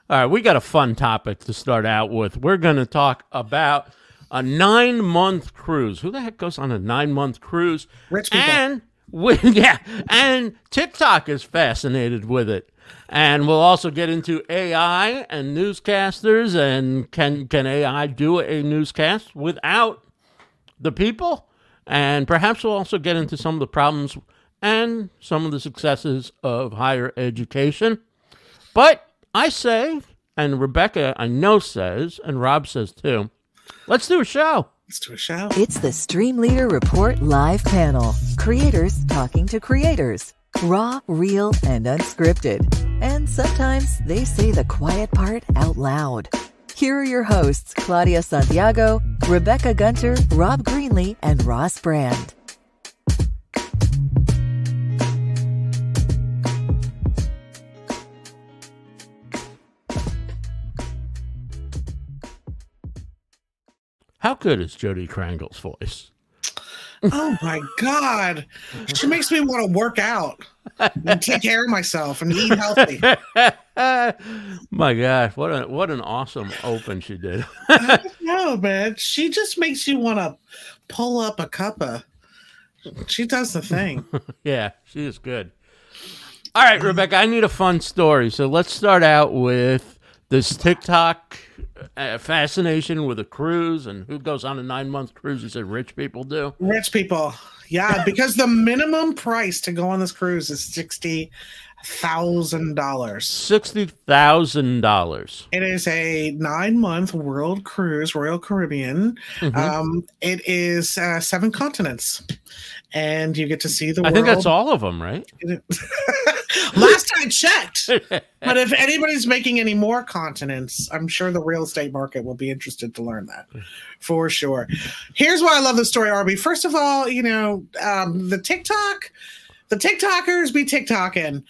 All right, we got a fun topic to start out with. We're going to talk about a 9-month cruise. Who the heck goes on a 9-month cruise? Rich people. And TikTok is fascinated with it. And we'll also get into AI and newscasters, and can AI do a newscast without the people? And perhaps we'll also get into some of the problems and some of the successes of higher education. But I say, and Rebecca I know says, and Rob says too, let's do a show. Let's do a show. It's the Stream Leader Report live panel. Creators talking to creators. Raw, real, and unscripted. And sometimes they say the quiet part out loud. Here are your hosts, Claudia Santiago, Rebecca Gunter, Rob Greenlee, and Ross Brand. How good is Jodi Krangle's voice? Oh my God. She makes me want to work out and take care of myself and eat healthy. My gosh, what an awesome open she did. No, man. She just makes you want to pull up a cuppa. She does the thing. Yeah, she is good. All right, Rebecca, I need a fun story. So let's start out with this TikTok fascination with a cruise, and who goes on a 9-month cruise? You said rich people do. Rich people. Yeah, because the minimum price to go on this cruise is $60,000. $60,000. It is a 9-month world cruise, Royal Caribbean. Mm-hmm. It is 7 continents, and you get to see the world. I think that's all of them, right? Last I checked. But if anybody's making any more continents, I'm sure the real estate market will be interested to learn that for sure. Here's why I love this story, Arby. First of all, the TikTokers be TikToking.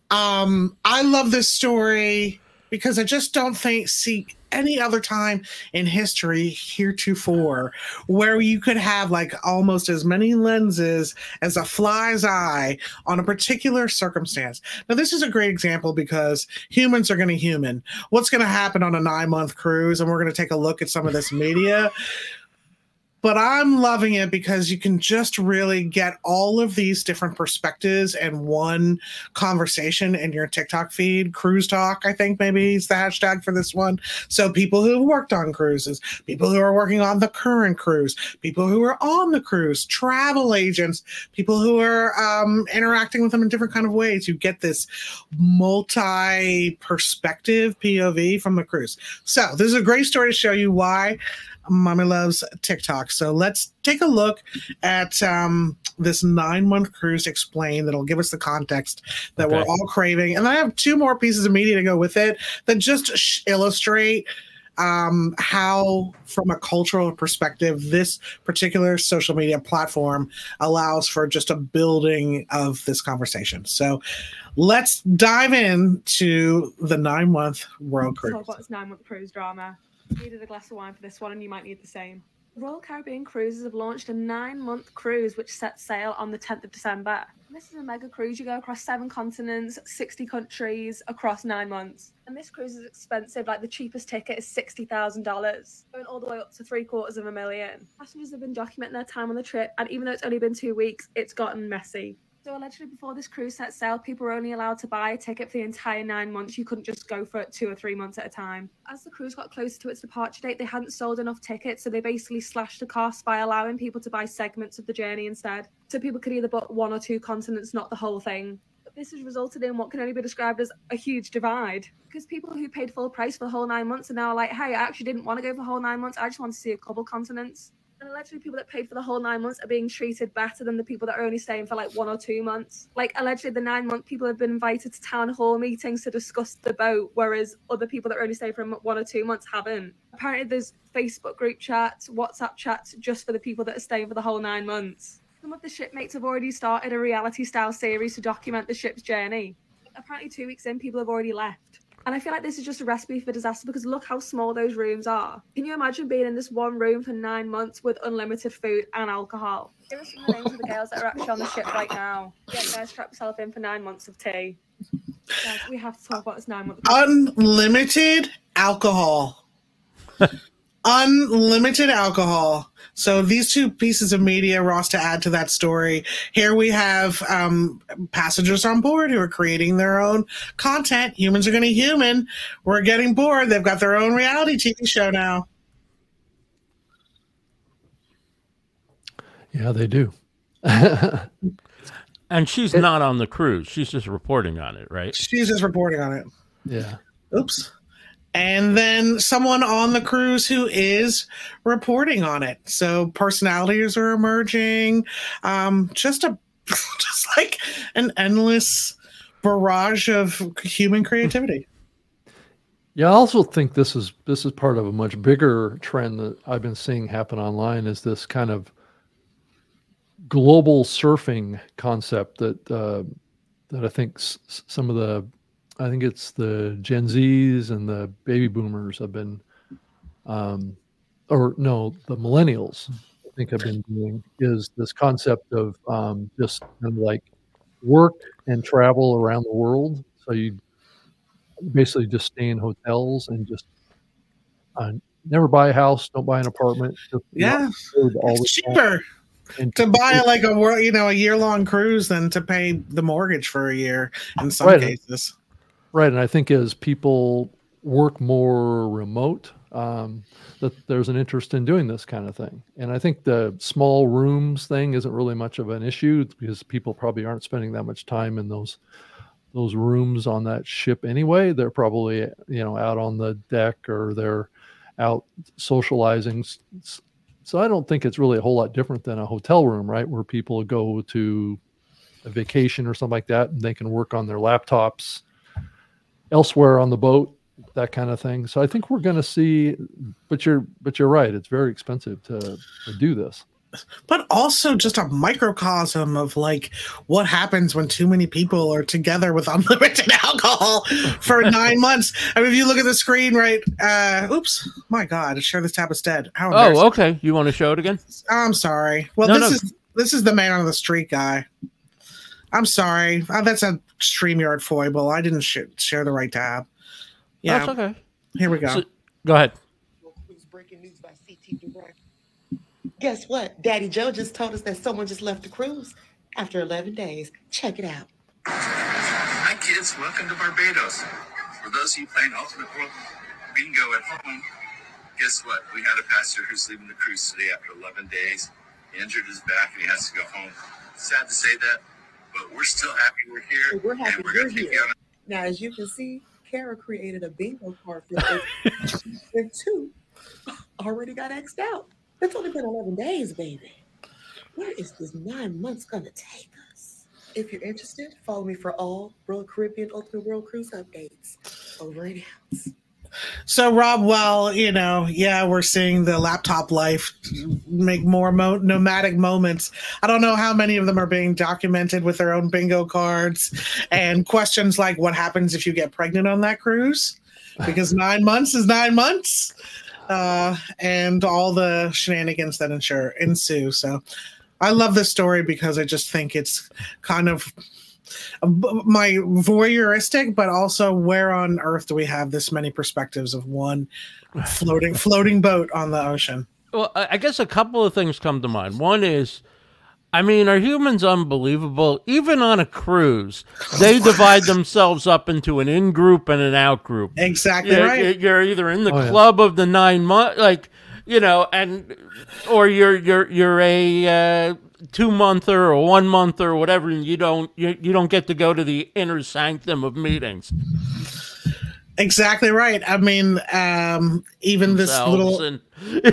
I love this story because I just don't see any other time in history heretofore where you could have like almost as many lenses as a fly's eye on a particular circumstance. Now, this is a great example because humans are going to human. What's going to happen on a 9-month cruise? And we're going to take a look at some of this media. But I'm loving it because you can just really get all of these different perspectives in one conversation in your TikTok feed. Cruise Talk, I think maybe is the hashtag for this one. So people who worked on cruises, people who are working on the current cruise, people who are on the cruise, travel agents, people who are interacting with them in different kind of ways. You get this multi-perspective POV from the cruise. So this is a great story to show you why Mommy loves TikTok. So let's take a look at this 9-month cruise explained that'll give us the context that we're all craving. And I have 2 more pieces of media to go with it that just illustrate how, from a cultural perspective, this particular social media platform allows for just a building of this conversation. So let's dive into the 9-month world cruise. Talk about this 9-month cruise drama. Needed a glass of wine for this one, and you might need the same. Royal Caribbean Cruises have launched a 9-month cruise which sets sail on the 10th of December. And this is a mega cruise. You go across 7 continents, 60 countries across 9 months. And this cruise is expensive. Like, the cheapest ticket is $60,000, going all the way up to $750,000. Passengers have been documenting their time on the trip, and even though it's only been 2 weeks, it's gotten messy. So allegedly before this cruise set sail, people were only allowed to buy a ticket for the entire 9 months. You couldn't just go for it 2 or 3 months at a time. As the cruise got closer to its departure date, they hadn't sold enough tickets, so they basically slashed the cost by allowing people to buy segments of the journey instead. So people could either book 1 or 2 continents, not the whole thing. But this has resulted in what can only be described as a huge divide. Because people who paid full price for the whole 9 months are now like, hey, I actually didn't want to go for the whole 9 months. I just want to see a couple continents. And allegedly people that paid for the whole 9 months are being treated better than the people that are only staying for like 1 or 2 months. Like, allegedly the 9-month people have been invited to town hall meetings to discuss the boat, whereas other people that are only staying for 1 or 2 months haven't. Apparently there's Facebook group chats, WhatsApp chats just for the people that are staying for the whole 9 months. Some of the shipmates have already started a reality-style series to document the ship's journey. Apparently 2 weeks in, people have already left. And I feel like this is just a recipe for disaster because look how small those rooms are. Can you imagine being in this one room for 9 months with unlimited food and alcohol? Here are some of the names of the girls that are actually on the ship right now. Yeah, guys, strap yourself in for 9 months of tea. Guys, we have to talk about this 9-month. Unlimited alcohol. Unlimited alcohol. So these two pieces of media, Ross, to add to that story, here we have passengers on board who are creating their own content. Humans are going to human. We're getting bored. They've got their own reality TV show now. Yeah, they do. And she's not on the cruise. She's just reporting on it, right? She's just reporting on it. Yeah. Oops. And then someone on the cruise who is reporting on it. So personalities are emerging. Just like an endless barrage of human creativity. Yeah, I also think this is part of a much bigger trend that I've been seeing happen online, is this kind of global surfing concept that I think I think it's the Gen Zs and the baby boomers have been, the millennials I think have been doing, is this concept of just kind of like work and travel around the world. So you basically just stay in hotels and just never buy a house, don't buy an apartment. Just, It's cheaper to buy like a year-long cruise than to pay the mortgage for a year in some cases. Right, and I think as people work more remote, that there's an interest in doing this kind of thing. And I think the small rooms thing isn't really much of an issue because people probably aren't spending that much time in those rooms on that ship anyway. They're probably out on the deck, or they're out socializing. So I don't think it's really a whole lot different than a hotel room, right, where people go to a vacation or something like that, and they can work on their laptops elsewhere on the boat, that kind of thing. So I think we're going to see, but you're right. It's very expensive to do this. But also just a microcosm of like what happens when too many people are together with unlimited alcohol for 9 months. I mean, if you look at the screen, right? Oops, my God, share this tab instead. Oh, okay. You want to show it again? I'm sorry. Well, this is the man on the street guy. I'm sorry. That's a StreamYard foible. I didn't share the right tab. Yeah. That's okay. Here we go. So, go ahead. Breaking news by CT Direct. Guess what? Daddy Joe just told us that someone just left the cruise after 11 days. Check it out. Hi, kids. Welcome to Barbados. For those of you playing Ultimate World Bingo at home, guess what? We had a passenger who's leaving the cruise today after 11 days. He injured his back and he has to go home. Sad to say that, but we're still happy we're here. We're happy and we're you're going to take here. you on. Now, as you can see, Kara created a bingo card for us, and 2 already got X'd out. It's only been 11 days, baby. Where is this 9 months going to take us? If you're interested, follow me for all Royal Caribbean Ultimate World Cruise updates. Over and out. So, Rob, we're seeing the laptop life make more nomadic moments. I don't know how many of them are being documented with their own bingo cards and questions like what happens if you get pregnant on that cruise? Because 9 months is 9 months. And all the shenanigans that ensue. So I love this story because I just think it's kind of my voyeuristic, but also where on earth do we have this many perspectives of one floating boat on the ocean? Well, I guess a couple of things come to mind. One is, I mean, are humans unbelievable? Even on a cruise, they divide themselves up into an in-group and an out-group. Exactly right. You're either in the club of the 9 months, or you're a 2-monther or 1-monther or whatever, and you don't get to go to the inner sanctum of meetings. Exactly right. I mean, even this little.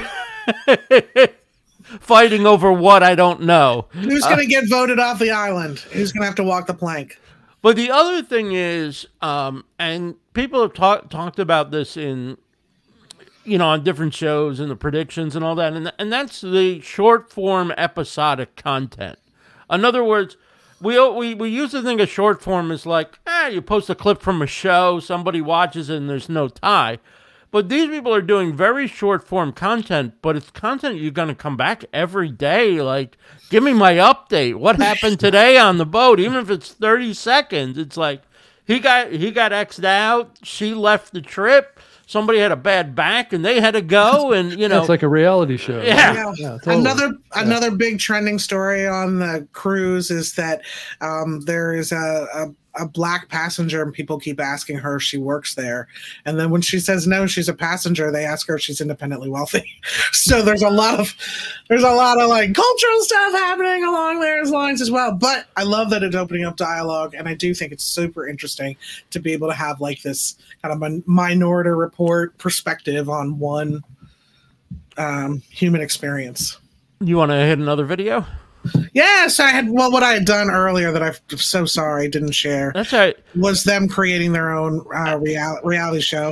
Fighting over what I don't know. Who's going to get voted off the island? Who's going to have to walk the plank? But the other thing is, and people have talked about this in, on different shows and the predictions and all that, and that's the short form episodic content. In other words, we used to think of short form as like, you post a clip from a show, somebody watches it, and there's no tie. But these people are doing very short form content, but it's content you're going to come back every day. Like, give me my update. What happened today on the boat? Even if it's 30 seconds, it's like, he got X'd out. She left the trip. Somebody had a bad back and they had to go, and it's like a reality show. Yeah. Totally. Another big trending story on the cruise is that there is a black passenger, and people keep asking her if she works there. And then when she says no, she's a passenger, they ask her if she's independently wealthy. So there's a lot of like cultural stuff happening along those lines as well. But I love that it's opening up dialogue, and I do think it's super interesting to be able to have like this kind of a Minority Report perspective on one human experience. You want to hit another video? Yes, I had. Well, what I had done earlier that I'm so sorry I didn't share. That's right. Was them creating their own reality show.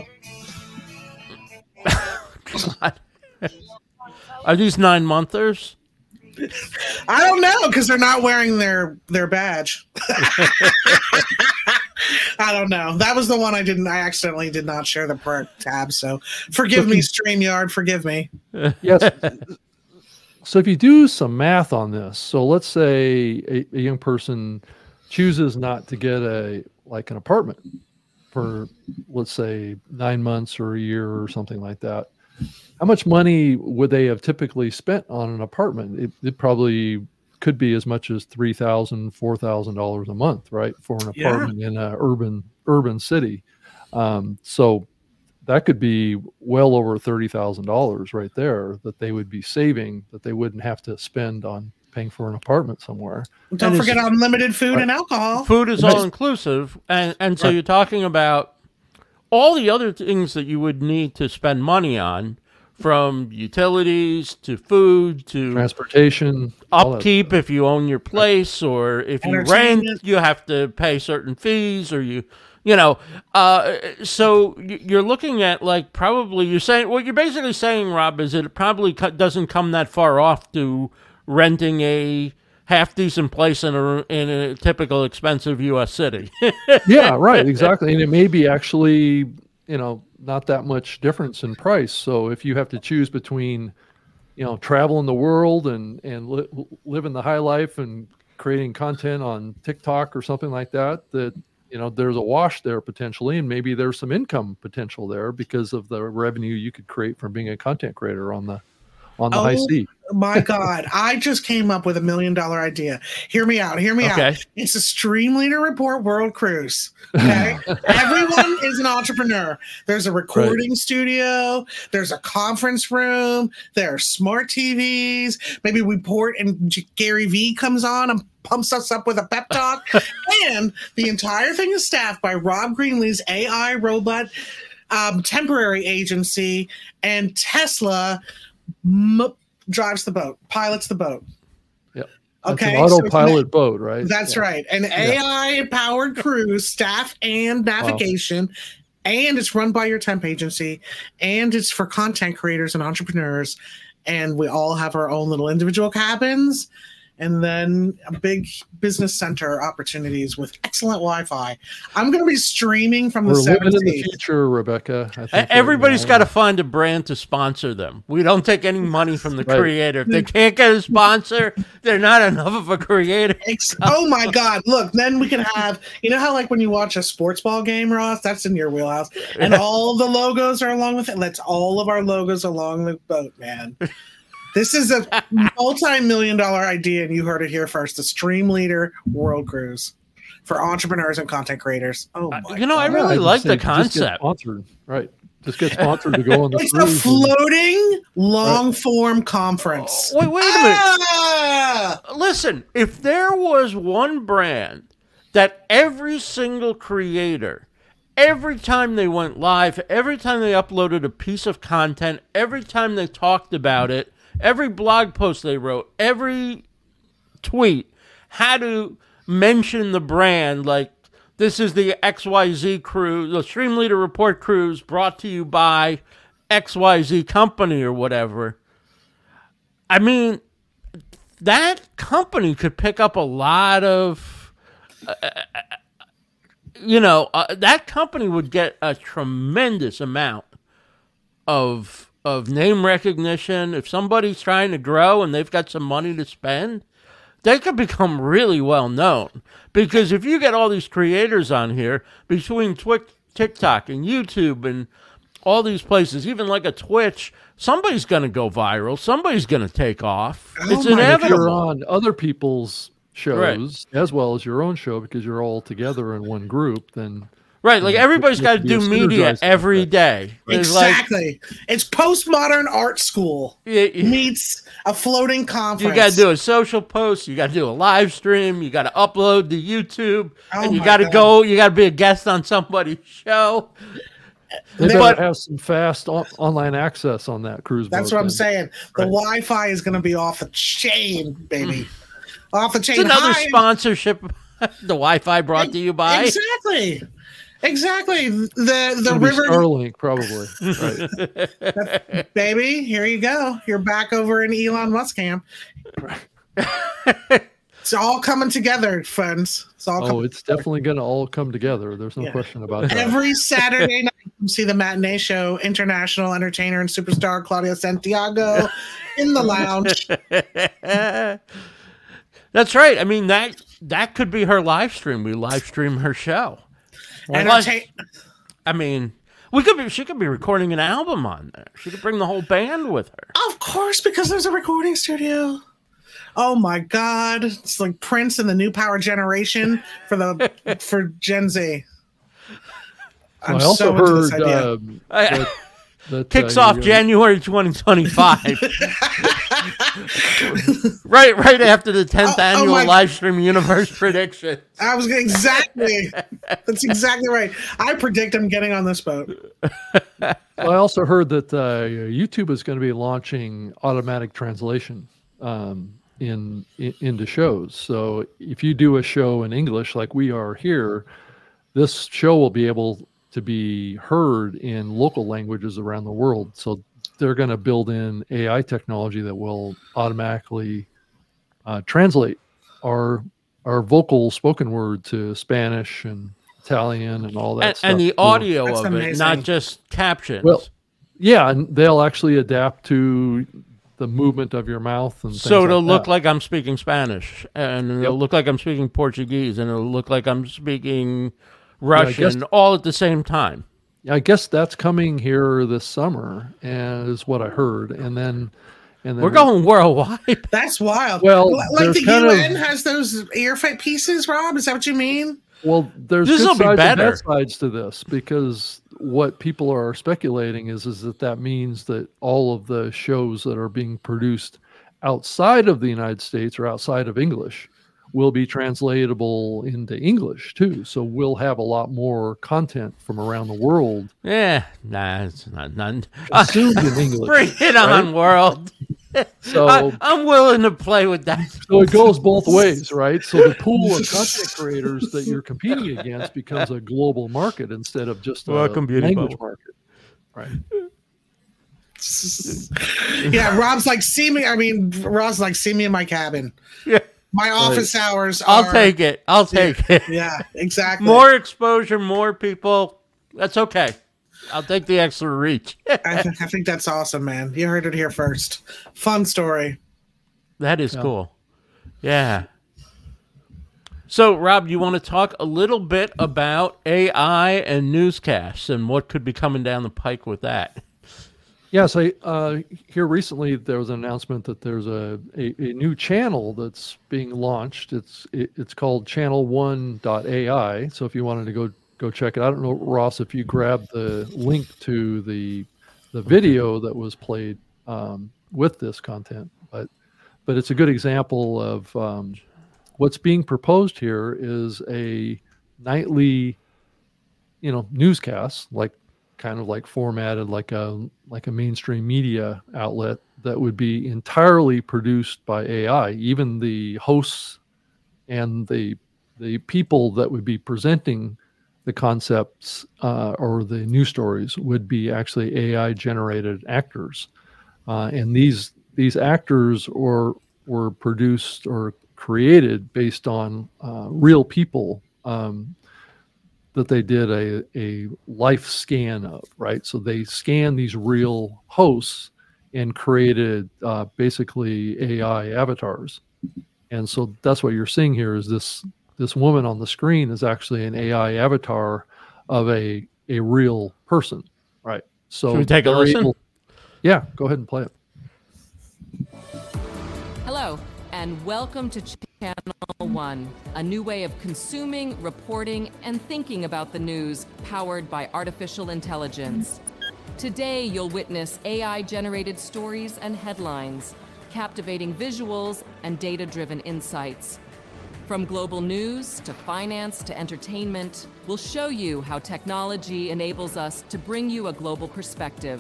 God. Are these 9-monthers? I don't know, because they're not wearing their badge. I don't know. That was the one I accidentally did not share the product tab. So forgive me, StreamYard. Forgive me. Yes. So if you do some math on this, so let's say a young person chooses not to get an apartment for, let's say, 9 months or a year or something like that. How much money would they have typically spent on an apartment? It probably could be as much as $3,000, $4,000 a month, right, for an apartment in an urban city. So that could be well over $30,000 right there that they would be saving, that they wouldn't have to spend on paying for an apartment somewhere. Don't forget unlimited food and alcohol. Food is all inclusive, and so you're talking about all the other things that you would need to spend money on, from utilities to food to transportation, upkeep if you own your place, or if you rent, you have to pay certain fees, or so you're looking at probably what you're basically saying, Rob, is it probably doesn't come that far off to renting a half decent place in a typical expensive U.S. city. Yeah, right, exactly. And it may be actually, not that much difference in price. So if you have to choose between, traveling the world and living the high life and creating content on TikTok or something like that, there's a wash there potentially, and maybe there's some income potential there because of the revenue you could create from being a content creator on the high seas. My God, I just came up with $1 million idea. Hear me out. It's a Stream Leader Report World Cruise. Okay. Everyone is an entrepreneur. There's a recording studio. There's a conference room. There are smart TVs. Maybe we port and Gary Vee comes on and pumps us up with a pep talk. And the entire thing is staffed by Rob Greenlee's AI robot temporary agency, and Tesla drives the boat, pilots the boat. Yep. Okay. It's an autopilot boat, right? That's right. An AI-powered cruise, staff and navigation, and it's run by your temp agency, and it's for content creators and entrepreneurs, and we all have our own little individual cabins, and then a big business center opportunities with excellent Wi-Fi. I'm going to be streaming from the 70s. We're living in the future, Rebecca. I think everybody's got to find a brand to sponsor them. We don't take any money from the creator. If they can't get a sponsor, they're not enough of a creator. Oh my God. Look, then we can have, how when you watch a sports ball game, Ross, that's in your wheelhouse, and all the logos are along with it. Let's all of our logos along the boat, man. This is a multi-million-dollar idea, and you heard it here first. The Stream Leader World Cruise for entrepreneurs and content creators. Oh my God. I really like the concept. Just get sponsored, right? Just get sponsored to go on the cruise. It's a floating long-form conference. Wait a minute. Listen, if there was one brand that every single creator, every time they went live, every time they uploaded a piece of content, every time they talked about it, every blog post they wrote, every tweet had to mention the brand, like, this is the XYZ cruise, the Stream Leader Report cruise brought to you by XYZ company or whatever. I mean, that company could pick up a lot of, that company would get a tremendous amount of name recognition. If somebody's trying to grow and they've got some money to spend, they could become really well known. Because if you get all these creators on here, between TikTok and YouTube and all these places, even like a Twitch, somebody's going to go viral. Somebody's going to take off. It's If you're inevitable. on other people's shows as well as your own show, because you're all together in one group, then Right, like everybody's got to be a do media synergizing every effect. day. There's Exactly. It's postmodern art school like, meets a floating conference. you got to do a social post. You got to do a live stream. You got to upload to YouTube, Oh and you my got to God. go. You got to be a guest on somebody's show. they But- better have some fast online access on that cruise boat. That's what I'm then. saying. The Wi-Fi is going to be off the chain, baby. Off the chain. It's another Hi. sponsorship. The Wi-Fi brought to you by. Exactly. The It's gonna be river, Starlink, probably. Right. baby. Here you go. You're back over in Elon Musk camp. It's all coming together, friends. It's all Oh, coming. it's definitely going to all come together. There's no Yeah. question about that. Every Saturday night, you can see the matinee show. International entertainer and superstar Claudia Santiago in the lounge. That's right. I mean that could be her live stream. We live stream her show. Entertain- I mean, she could be recording an album on there. She could bring the whole band with her. Of course, because there's a recording studio. Oh my God! It's like Prince and the New Power Generation for Gen Z. I'm I also so into this heard idea. that Kicks off January 2025. right after the 10th annual my- live stream universe prediction. I was gonna, exactly. That's exactly right. I predict I'm getting on this boat. I also heard that YouTube is going to be launching automatic translation into shows. So if you do a show in English like we are here, this show will be able to be heard in local languages around the world. So they're going to build in AI technology that will automatically translate our vocal spoken word to Spanish and Italian and all that stuff. And the audio That's of it, amazing. not just captions. Well, yeah, and they'll actually adapt to the movement of your mouth and so things it'll like look that. like I'm speaking Spanish, and it'll look like I'm speaking Portuguese, and it'll look like I'm speaking Russian, all at the same time. I guess that's coming here this summer, and is what I heard. And then We're going worldwide. That's wild. Well, like there's the kind of- UN has those earfit pieces, Rob. Is that what you mean? Well, there's This'll good be sides and better. bad sides to this, because what people are speculating is that means that all of the shows that are being produced outside of the United States or outside of English will be translatable into English too. So we'll have a lot more content from around the world Yeah, nah, it's not none. consumed in English. Bring it on, world. So I'm willing to play with that. So it goes both ways, right? So the pool of content creators that you're competing against becomes a global market instead of just a Welcome, Beauty language Bowl. market. Right. Yeah, Rob's like, see me. I mean, Rob's like, see me in my cabin. Yeah. My office hours are. I'll take it. I'll take it. Yeah, exactly. More exposure, more people. That's okay. I'll take the extra reach. I think that's awesome, man. You heard it here first. Fun story. That is cool. Yeah. So, Rob, you want to talk a little bit about AI and newscasts and what could be coming down the pike with that? Yes, here recently there was an announcement that there's a new channel that's being launched. It's called channel1.ai. So if you wanted to go check it, I don't know, Ross, if you grabbed the link to the video that was played with this content, but it's a good example of what's being proposed here is a nightly, newscast, kind of like formatted like a mainstream media outlet that would be entirely produced by AI. Even the hosts and the people that would be presenting the concepts or the news stories would be actually AI generated actors, and these actors were produced or created based on real people that they did a life scan of, right? So they scanned these real hosts and created basically AI avatars. And so that's what you're seeing here is this woman on the screen is actually an AI avatar of a real person, right? So should we take a listen? Yeah, go ahead and play it. Hello, and welcome to Channel One, a new way of consuming, reporting, and thinking about the news powered by artificial intelligence. Today, you'll witness AI-generated stories and headlines, captivating visuals and data-driven insights. From global news to finance to entertainment, we'll show you how technology enables us to bring you a global perspective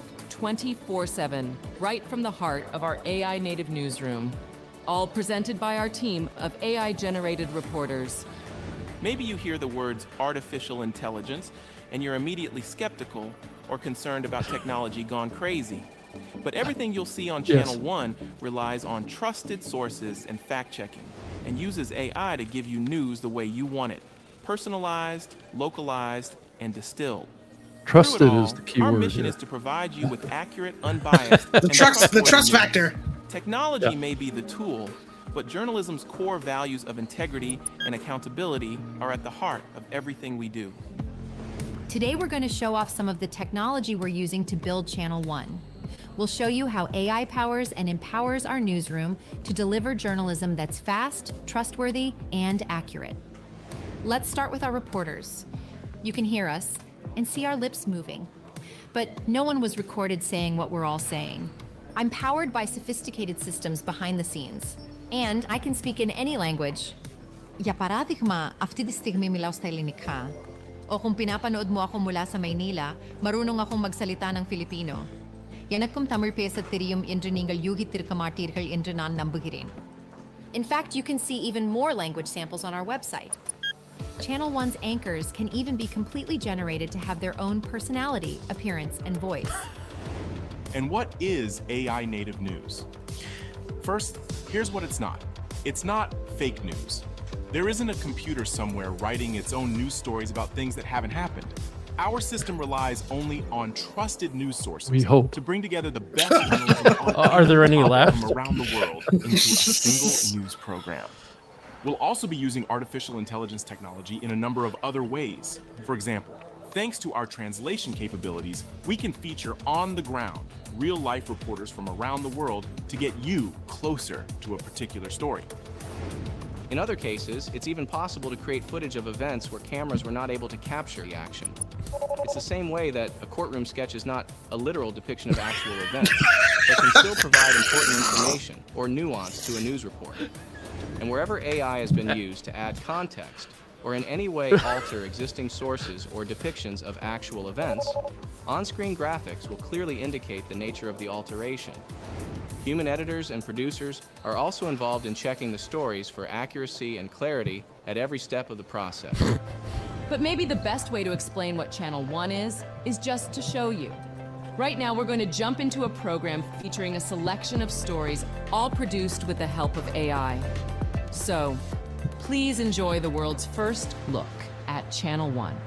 24/7, right from the heart of our AI-native newsroom. All presented by our team of AI-generated reporters. Maybe you hear the words artificial intelligence and you're immediately skeptical or concerned about technology gone crazy. But everything you'll see on Channel One relies on trusted sources and fact-checking, and uses AI to give you news the way you want it, personalized, localized, and distilled. Trusted is the key word. Our mission is to provide you with accurate, unbiased, the trust factor. Technology may be the tool, but journalism's core values of integrity and accountability are at the heart of everything we do. Today we're going to show off some of the technology we're using to build Channel One. We'll show you how AI powers and empowers our newsroom to deliver journalism that's fast, trustworthy, and accurate. Let's start with our reporters. You can hear us and see our lips moving, but no one was recorded saying what we're all saying. I'm powered by sophisticated systems behind the scenes, and I can speak in any language. Για παράδειγμα, αυτή τη στιγμή μιλάω στα ελληνικά. O kung pinapanood mo ako mula sa Maynila, marunong akong magsalita ng Filipino. எனக்கும் தமிழ் பேசத் தெரியும் என்று நீங்கள் யூகித்திருக்க மாட்டீர்கள் என்று நான் நம்புகிறேன். In fact, you can see even more language samples on our website. Channel One's anchors can even be completely generated to have their own personality, appearance, and voice. And what is AI native news? First, here's what it's not. It's not fake news. There isn't a computer somewhere writing its own news stories about things that haven't happened. Our system relies only on trusted news sources to bring together the best journalism Are there any left? from around the world into a single news program. We'll also be using artificial intelligence technology in a number of other ways. For example, thanks to our translation capabilities, we can feature on-the-ground, real-life reporters from around the world to get you closer to a particular story. In other cases, it's even possible to create footage of events where cameras were not able to capture the action. It's the same way that a courtroom sketch is not a literal depiction of actual events, but can still provide important information or nuance to a news report. And wherever AI has been used to add context, or in any way alter existing sources or depictions of actual events, on-screen graphics will clearly indicate the nature of the alteration. Human editors and producers are also involved in checking the stories for accuracy and clarity at every step of the process. But maybe the best way to explain what Channel One is just to show you. Right now, we're going to jump into a program featuring a selection of stories, all produced with the help of AI. So, please enjoy the world's first look at Channel One.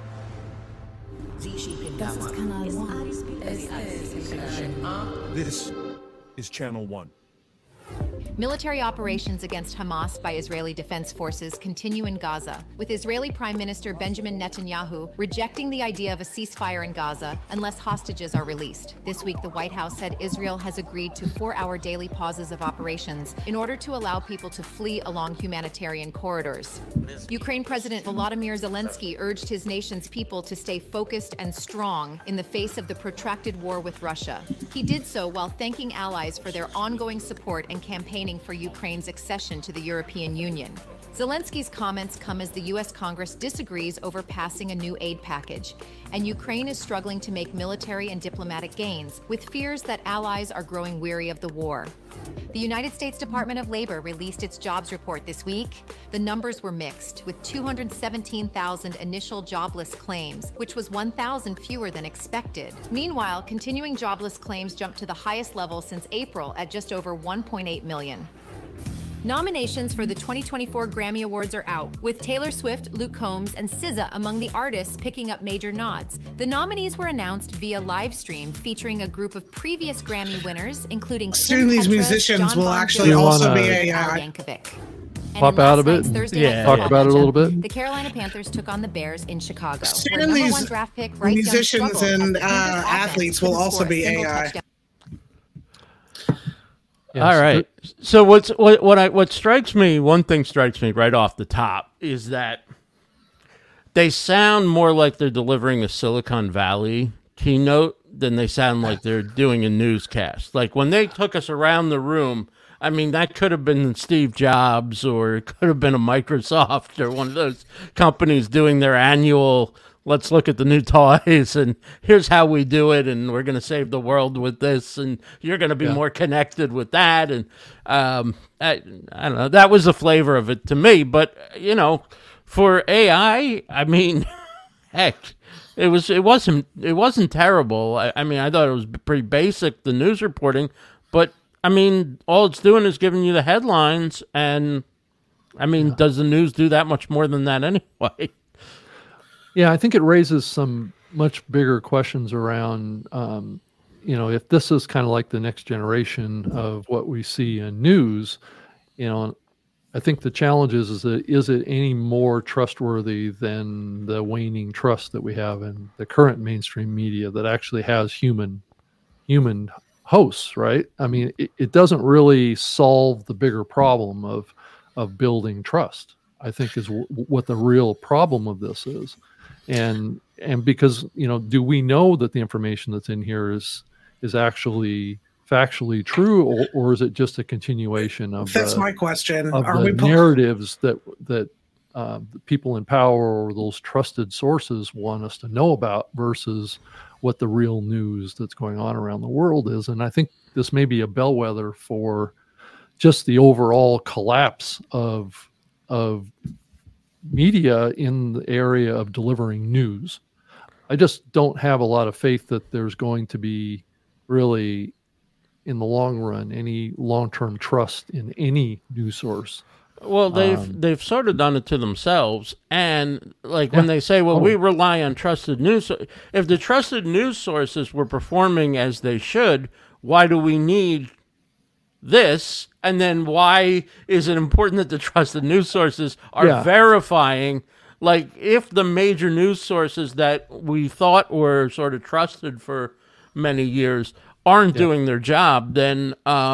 This is Channel One. Military operations against Hamas by Israeli Defense Forces continue in Gaza, with Israeli Prime Minister Benjamin Netanyahu rejecting the idea of a ceasefire in Gaza unless hostages are released. This week, the White House said Israel has agreed to 4-hour daily pauses of operations in order to allow people to flee along humanitarian corridors. Ukraine President Volodymyr Zelensky urged his nation's people to stay focused and strong in the face of the protracted war with Russia. He did so while thanking allies for their ongoing support and campaigning for Ukraine's accession to the European Union. Zelensky's comments come as the U.S. Congress disagrees over passing a new aid package, and Ukraine is struggling to make military and diplomatic gains, with fears that allies are growing weary of the war. The United States Department of Labor released its jobs report this week. The numbers were mixed, with 217,000 initial jobless claims, which was 1,000 fewer than expected. Meanwhile, continuing jobless claims jumped to the highest level since April at just over 1.8 million. Nominations for the 2024 Grammy Awards are out, with Taylor Swift, Luke Combs, and SZA among the artists picking up major nods. The nominees were announced via live stream, featuring a group of previous Grammy winners, including soon these musicians will actually also be AI. pop out of it? Talk about it a little bit. The Carolina Panthers took on the Bears in Chicago. Where Soon #1 draft pick Bryce Young musicians struggled and as the Panthers' athletes offense will couldn't also score a be single AI. touchdown. All right. So what strikes me, one thing strikes me right off the top is that they sound more like they're delivering a Silicon Valley keynote than they sound like they're doing a newscast. Like when they took us around the room, I mean, that could have been Steve Jobs, or it could have been a Microsoft or one of those companies doing their annual, let's look at the new toys and here's how we do it, and we're going to save the world with this, and you're going to be more connected with that. And I don't know, that was the flavor of it to me. But, you know, for AI, I mean, heck, it wasn't terrible. I mean, I thought it was pretty basic, the news reporting, but I mean, all it's doing is giving you the headlines, and I mean, does the news do that much more than that anyway? Yeah, I think it raises some much bigger questions around, you know, if this is kind of like the next generation of what we see in news, you know, I think the challenge is it any more trustworthy than the waning trust that we have in the current mainstream media that actually has human hosts, right? I mean, it doesn't really solve the bigger problem of building trust, I think is what the real problem of this is. And because, you know, do we know that the information that's in here is actually factually true, or is it just a continuation of my question. Of the narratives that the people in power or those trusted sources want us to know about versus what the real news that's going on around the world is? And I think this may be a bellwether for just the overall collapse of media in the area of delivering news. I just don't have a lot of faith that there's going to be really, in the long run, any long-term trust in any news source. Well, they've sort of done it to themselves, and like when they say, "Well, we rely on trusted news," if the trusted news sources were performing as they should, why do we need this? And then why is it important that the trusted news sources are verifying? Like, if the major news sources that we thought were sort of trusted for many years aren't doing their job, then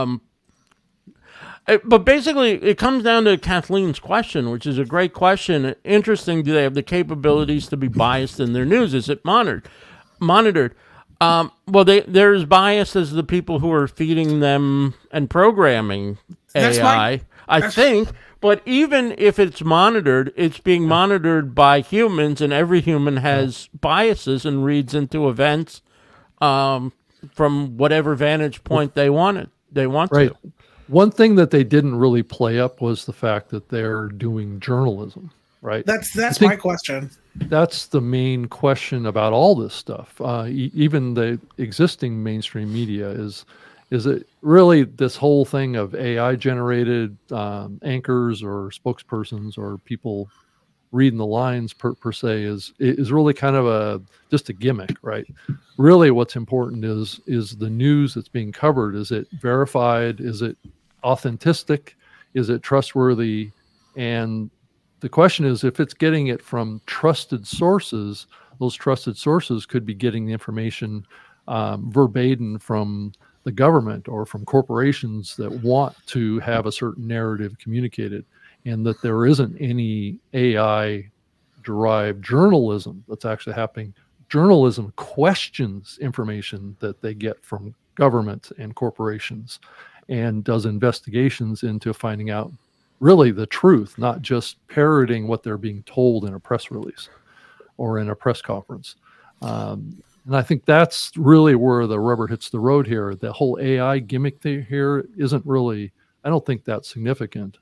but basically, it comes down to Kathleen's question, which is a great question. Interesting, do they have the capabilities to be biased in their news? Is it monitored? Well, there's bias as the people who are feeding them and programming AI, I think. But even if it's monitored, it's being monitored by humans, and every human has biases and reads into events from whatever vantage point they want to. One thing that they didn't really play up was the fact that they're doing journalism, right? That's my question. That's the main question about all this stuff. Even the existing mainstream media is it really this whole thing of AI generated anchors or spokespersons or people reading the lines per se is really kind of just a gimmick, right? Really what's important is the news that's being covered. Is it verified? Is it authentic? Is it trustworthy? And the question is, if it's getting it from trusted sources, those trusted sources could be getting the information verbatim from the government or from corporations that want to have a certain narrative communicated, and that there isn't any AI-derived journalism that's actually happening. Journalism questions information that they get from government and corporations and does investigations into finding out really the truth, not just parroting what they're being told in a press release or in a press conference. And I think that's really where the rubber hits the road here. The whole AI gimmick here isn't really, I don't think that's significant.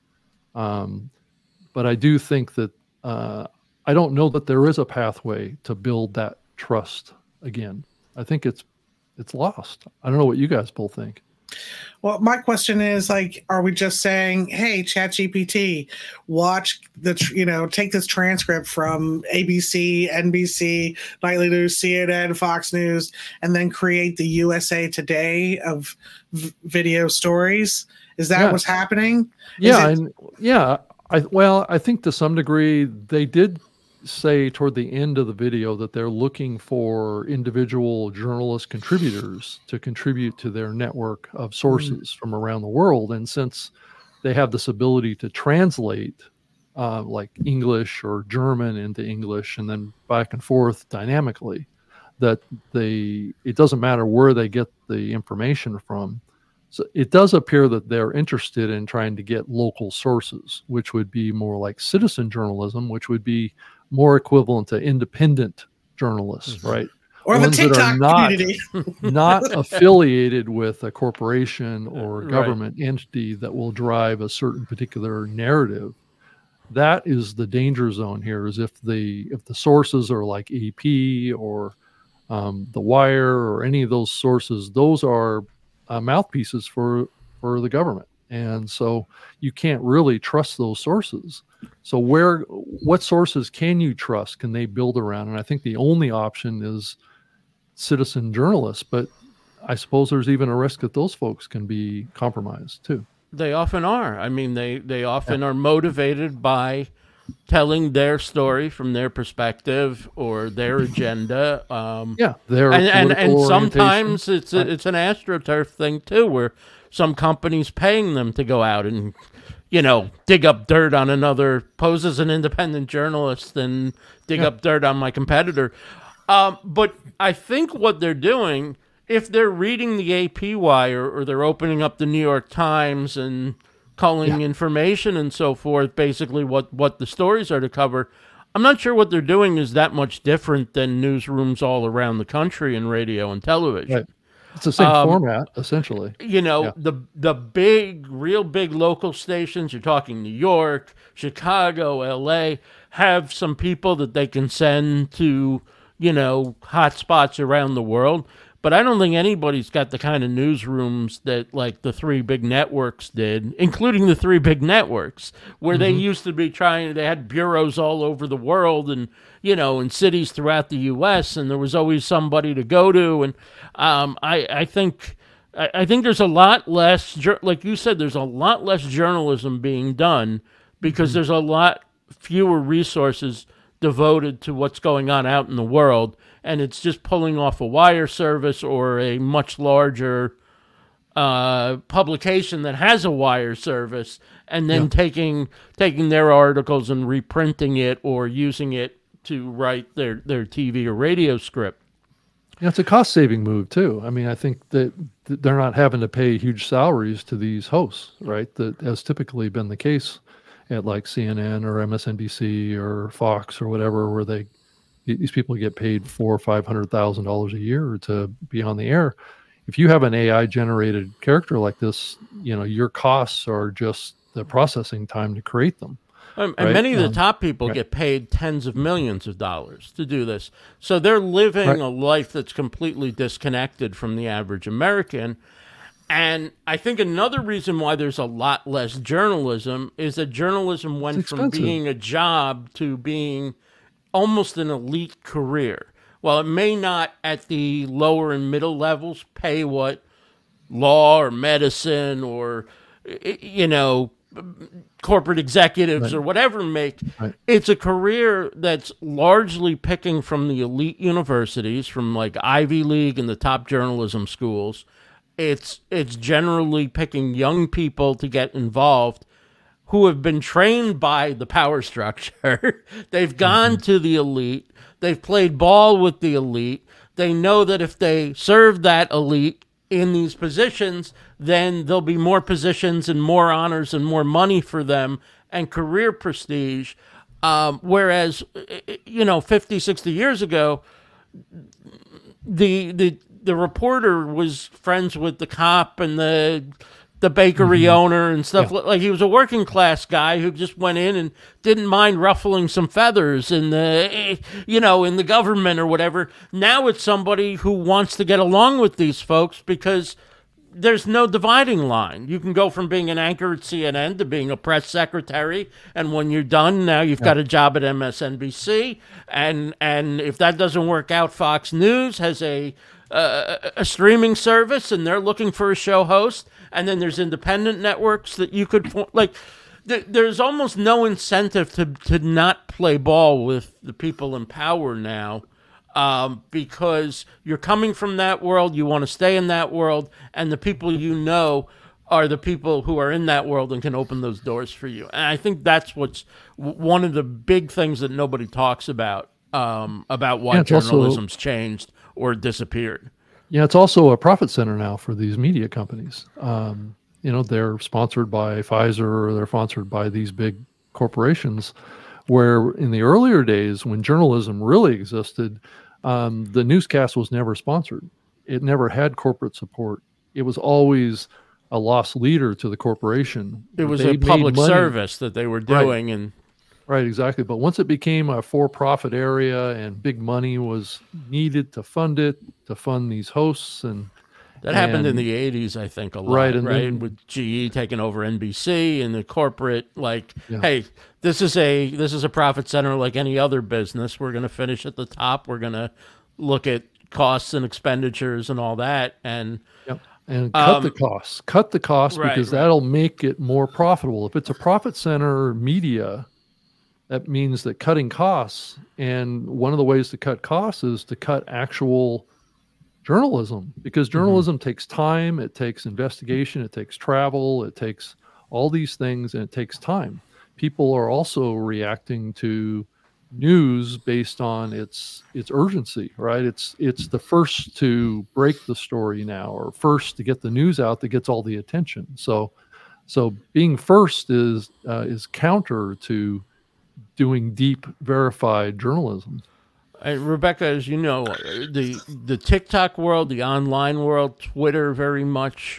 But I do think that I don't know that there is a pathway to build that trust again. I think it's lost. I don't know what you guys both think. Well, my question is, like, are we just saying, hey, ChatGPT, watch take this transcript from ABC, NBC, Nightly News, CNN, Fox News, and then create the USA Today of video stories? Is that what's happening? I think to some degree they did say toward the end of the video that they're looking for individual journalist contributors to contribute to their network of sources from around the world. And since they have this ability to translate like English or German into English and then back and forth dynamically, that it doesn't matter where they get the information from. So it does appear that they're interested in trying to get local sources, which would be more like citizen journalism, which would be more equivalent to independent journalists, right? Or ones the TikTok that are community. not affiliated with a corporation or a government entity that will drive a certain particular narrative. That is the danger zone here, is if the sources are like AP or The Wire or any of those sources, those are mouthpieces for the government. And so you can't really trust those sources. So what sources can you trust? Can they build around? And I think the only option is citizen journalists, but I suppose there's even a risk that those folks can be compromised too. They often are. I mean, they often are motivated by telling their story from their perspective or their agenda. And sometimes it's an AstroTurf thing too, where some company's paying them to go out and, dig up dirt on another, pose as an independent journalist and dig up dirt on my competitor. But I think what they're doing, if they're reading the AP Wire or they're opening up the New York Times and calling information and so forth, basically what the stories are to cover, I'm not sure what they're doing is that much different than newsrooms all around the country in radio and television. Right. It's the same format, essentially. The real big local stations, you're talking New York, Chicago, LA, have some people that they can send to, hot spots around the world. But I don't think anybody's got the kind of newsrooms that like the three big networks did, including the three big networks, where they used to be they had bureaus all over the world and, in cities throughout the U.S., and there was always somebody to go to. And I think there's a lot less, like you said, there's a lot less journalism being done because there's a lot fewer resources devoted to what's going on out in the world. And it's just pulling off a wire service or a much larger publication that has a wire service, and then taking their articles and reprinting it or using it to write their TV or radio script. Yeah, it's a cost-saving move too. I mean, I think that they're not having to pay huge salaries to these hosts, right? That has typically been the case at like CNN or MSNBC or Fox or whatever, where these people get paid $400,000 or $500,000 a year to be on the air. If you have an AI generated character like this, your costs are just the processing time to create them. And many of the top people get paid tens of millions of dollars to do this. So they're living a life that's completely disconnected from the average American. And I think another reason why there's a lot less journalism is that journalism went from being a job to being almost an elite career. While it may not at the lower and middle levels pay what law or medicine or, corporate executives or whatever make, it's a career that's largely picking from the elite universities, from like Ivy League and the top journalism schools. It's generally picking young people to get involved who have been trained by the power structure. They've gone to the elite. They've played ball with the elite. They know that if they serve that elite in these positions, then there'll be more positions and more honors and more money for them and career prestige. Whereas, 50, 60 years ago, the reporter was friends with the cop and the bakery owner and stuff. Like he was a working class guy who just went in and didn't mind ruffling some feathers in the, in the government or whatever. Now it's somebody who wants to get along with these folks because there's no dividing line. You can go from being an anchor at CNN to being a press secretary, and when you're done, now you've got a job at MSNBC, and if that doesn't work out, Fox News has a streaming service, and they're looking for a show host. And then there's independent networks that you could like. there's almost no incentive to not play ball with the people in power now, because you're coming from that world, you want to stay in that world, and the people you know are the people who are in that world and can open those doors for you. And I think that's what's one of the big things that nobody talks about why journalism's changed or disappeared. Yeah, it's also a profit center now for these media companies. They're sponsored by Pfizer, or they're sponsored by these big corporations, where in the earlier days when journalism really existed, the newscast was never sponsored. It never had corporate support. It was always a lost leader to the corporation. It was a public service that they were doing. Right, exactly. But once it became a for-profit area and big money was needed to fund it, to fund these hosts, and that happened in the 80s, I think, a lot, right? Then, with GE taking over NBC and the corporate, hey, this is a profit center like any other business. We're going to finish at the top. We're going to look at costs and expenditures and all that, and cut the costs. Because that'll make it more profitable. If it's a profit center media, that means that cutting costs, and one of the ways to cut costs is to cut actual journalism, because journalism takes time, it takes investigation, it takes travel, it takes all these things, and it takes time. People are also reacting to news based on its urgency, right? It's the first to break the story now, or first to get the news out that gets all the attention. So being first is counter to doing deep verified journalism. Rebecca, as you know, the TikTok world, the online world, Twitter very much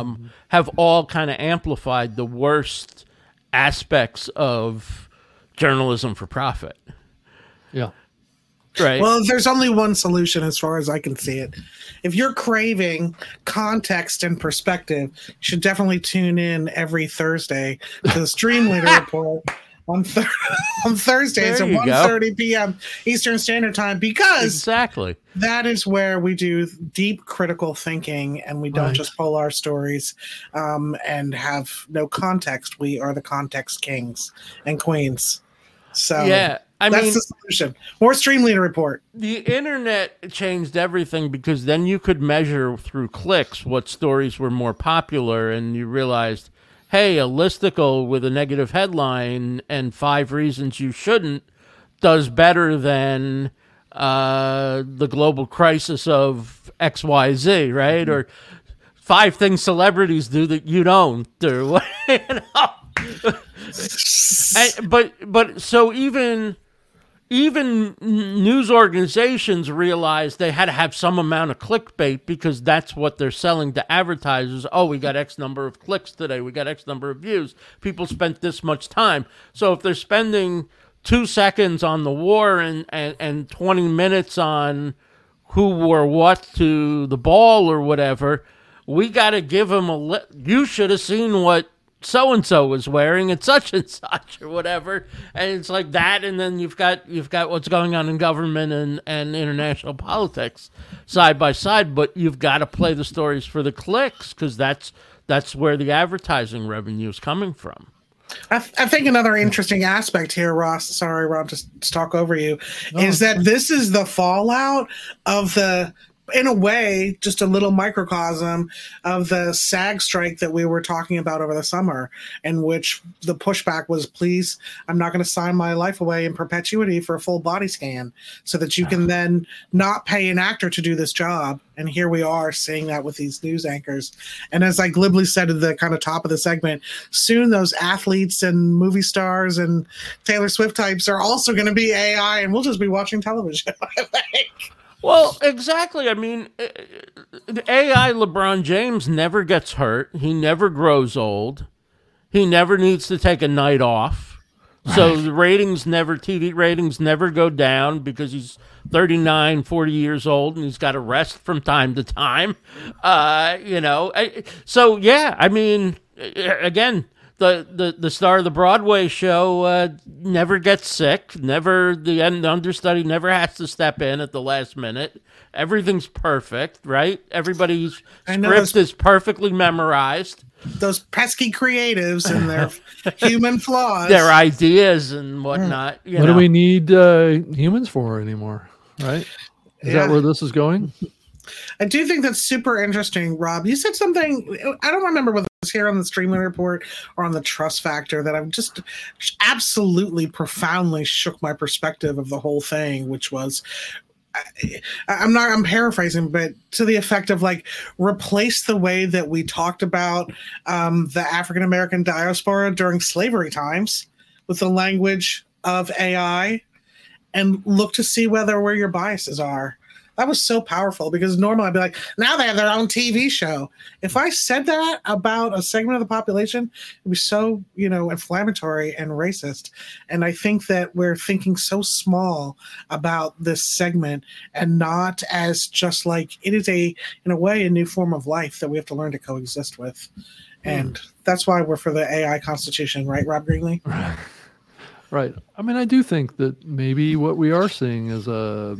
have all kind of amplified the worst aspects of journalism for profit. Yeah. Right. Well, there's only one solution as far as I can see it. If you're craving context and perspective, you should definitely tune in every Thursday to the Stream Leader Report on Thursdays at 1:30 p.m. Eastern Standard Time, because that is where we do deep critical thinking, and we don't just pull our stories and have no context. We are the context kings and queens. So yeah, that's the solution. More Stream Leader Report. The internet changed everything, because then you could measure through clicks what stories were more popular, and you realized, hey, a listicle with a negative headline and 5 reasons you shouldn't does better than the global crisis of XYZ, right? Mm-hmm. Or 5 things celebrities do that you don't do. But so even news organizations realized they had to have some amount of clickbait, because that's what they're selling to advertisers. Oh, we got X number of clicks today. We got X number of views. People spent this much time. So if they're spending 2 seconds on the war and 20 minutes on who wore what to the ball or whatever, we got to give them you should have seen what so-and-so was wearing at such and such or whatever. And it's like that, and then you've got what's going on in government and international politics side by side, but you've got to play the stories for the clicks, because that's where the advertising revenue is coming from. I think another interesting aspect here, Ross, sorry, Rob, to talk over you, is that this is the fallout of in a way, just a little microcosm of the SAG strike that we were talking about over the summer, in which the pushback was, please, I'm not going to sign my life away in perpetuity for a full body scan, so that you can then not pay an actor to do this job. And here we are seeing that with these news anchors. And as I glibly said at the kind of top of the segment, soon those athletes and movie stars and Taylor Swift types are also going to be AI, and we'll just be watching television, I think. Well, exactly. I mean, the AI LeBron James never gets hurt. He never grows old. He never needs to take a night off. Right. So the TV ratings never go down, because he's 39, 40 years old, and he's got to rest from time to time. So, yeah, I mean, again, the star of the Broadway show never gets sick. The understudy never has to step in at the last minute. Everything's perfect, right? Everybody's script is perfectly memorized. Those pesky creatives and their human flaws, their ideas and whatnot. What do we need humans for anymore? Right? Is that where this is going? I do think that's super interesting, Rob. You said something, I don't remember whether it was here on the Streaming Report or on the Trust Factor, that I've just absolutely profoundly shook my perspective of the whole thing, which was, I'm paraphrasing, but to the effect of like, replace the way that we talked about the African American diaspora during slavery times with the language of AI, and look to see where your biases are. That was so powerful, because normally I'd be like, now they have their own TV show. If I said that about a segment of the population, it'd be so, inflammatory and racist. And I think that we're thinking so small about this segment, and not as just like, it is in a way, a new form of life that we have to learn to coexist with. And that's why we're for the AI Constitution, right, Rob Greenlee? Right. I mean, I do think that maybe what we are seeing is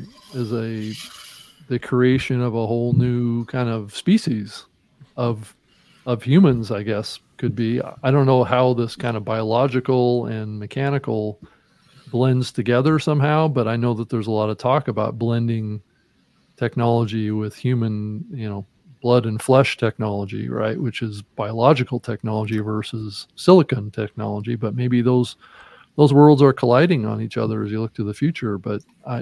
the creation of a whole new kind of species of humans, I guess, could be. I don't know how this kind of biological and mechanical blends together somehow, but I know that there's a lot of talk about blending technology with human, blood and flesh technology, right? Which is biological technology versus silicon technology. But maybe those worlds are colliding on each other as you look to the future. But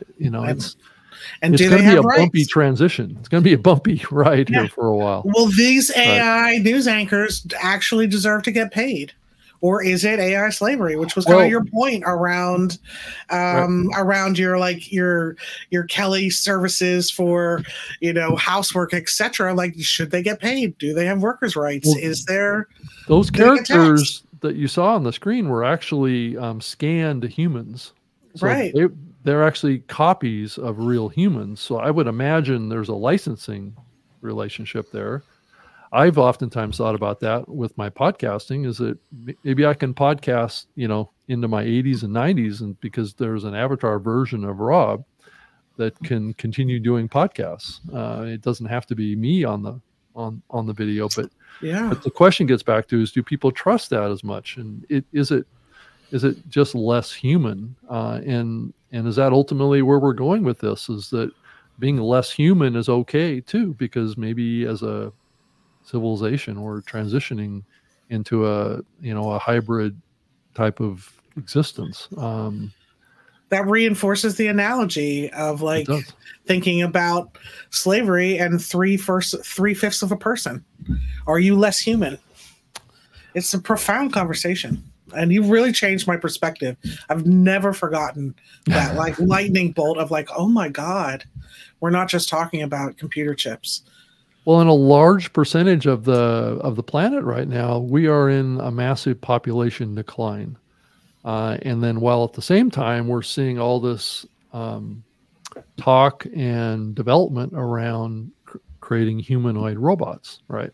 it's going to be a bumpy transition. It's going to be a bumpy ride here for a while. Will these AI news anchors actually deserve to get paid? Or is it AI slavery, which was kind of your point around around your Kelly services for housework, etc. Like, should they get paid? Do they have workers' rights? Well, is there those characters that you saw on the screen were actually scanned humans, so right? They're actually copies of real humans. So I would imagine there's a licensing relationship there. I've oftentimes thought about that with my podcasting, is that maybe I can podcast, into my 80s and 90s, and because there's an avatar version of Rob that can continue doing podcasts. It doesn't have to be me on the video, but the question gets back to is, do people trust that as much? And is it just less human? And is that ultimately where we're going with this? Is that being less human is okay too, because maybe as a civilization we're transitioning into a hybrid type of existence. That reinforces the analogy of thinking about slavery and 3/5 of a person. Are you less human? It's a profound conversation. And you really changed my perspective. I've never forgotten that lightning bolt of oh my God, we're not just talking about computer chips. Well, in a large percentage of the planet right now, we are in a massive population decline. And then while at the same time, we're seeing all this talk and development around creating humanoid robots, right?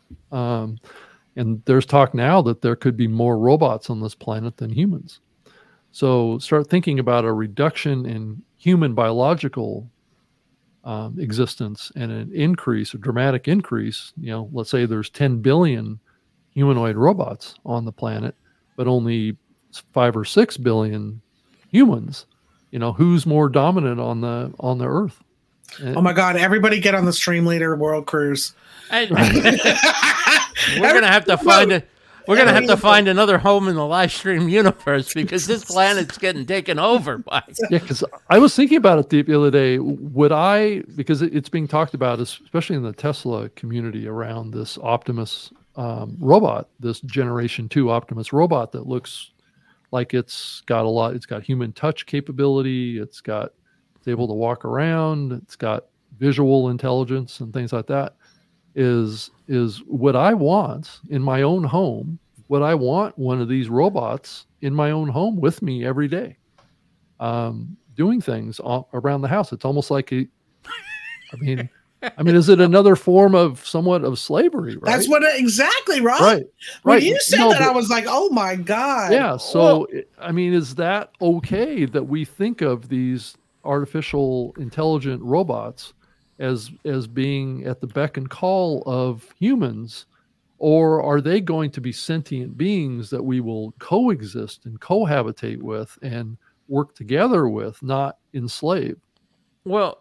And there's talk now that there could be more robots on this planet than humans. So start thinking about a reduction in human biological existence and a dramatic increase. Let's say there's 10 billion humanoid robots on the planet, but only 5 or 6 billion humans. Who's more dominant on the Earth? Oh my God! Everybody get on the Stream Leader World Cruise. We're gonna have to find it. We're gonna have to find another home in the live stream universe, because this planet's getting taken over by. Yeah, because I was thinking about it the other day. Because it's being talked about, especially in the Tesla community, around this Optimus robot, this Generation 2 Optimus robot that looks like it's got human touch capability. It's able to walk around. It's got visual intelligence and things like that. Is what I want in my own home. Would I want one of these robots in my own home with me every day, doing things around the house? It's almost like I mean, is it another form of somewhat of slavery? Right. That's what exactly, Rob. Right. When Right. you said No, that, I but- was like, "Oh my god!" Yeah. So, I mean, is that okay that we think of these artificial intelligent robots as being at the beck and call of humans, or are they going to be sentient beings that we will coexist and cohabitate with and work together with, not enslave? Well,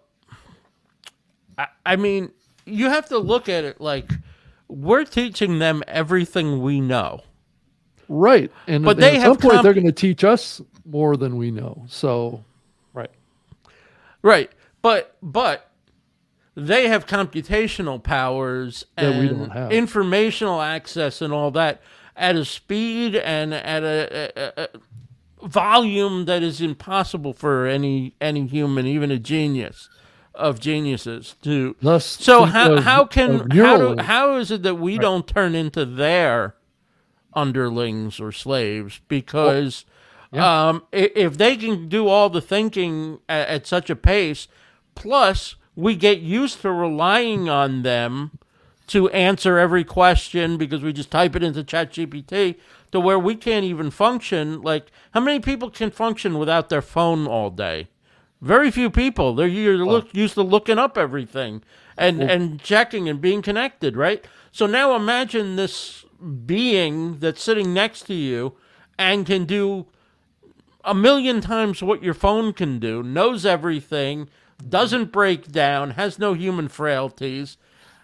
I mean, you have to look at it like we're teaching them everything we know. Right. And But at they some have point they're going to teach us more than we know. So, right. Right. But they have computational powers That we and don't have. informational access and all that at a speed and at a volume that is impossible for any human, even a genius of geniuses to. Thus, So think how of- how of can Neuralink. how is it that we Right. don't turn into their underlings or slaves? Because if they can do all the thinking at such a pace, plus we get used to relying on them to answer every question because we just type it into ChatGPT, to where we can't even function. Like, how many people can function without their phone all day? Very few people. They're used to looking up everything and checking and being connected, right? So now imagine this being that's sitting next to you and can do 1,000,000 times what your phone can do, knows everything, doesn't break down, has no human frailties.